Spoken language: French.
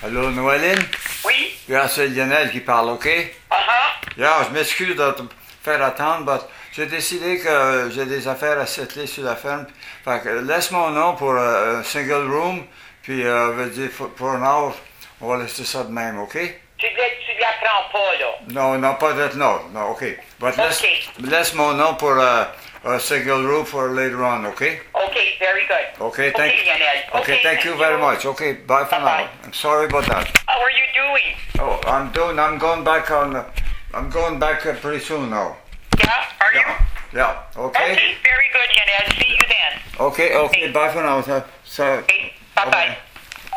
Allô, Noéline? Oui? Yeah, c'est Lionel qui parle, OK? Yeah, je m'excuse de te faire attendre, mais j'ai décidé que j'ai des affaires à settler sur la ferme. Fait que laisse mon nom pour un single room, puis veut dire pour un heure, on va laisser ça de même, OK? Tu la prends pas, là. Non, pas d'être non, OK. But laisse mon nom pour a single room for later on, OK? Okay, very good. Okay, Lionel. Okay, thank you very much. Okay, bye for now. I'm sorry about that. How are you doing? Oh, I'm going back pretty soon now. Yeah, are you? Yeah, okay. Okay, very good, Lionel. See you then. Okay, bye for now. So, Okay, bye-bye.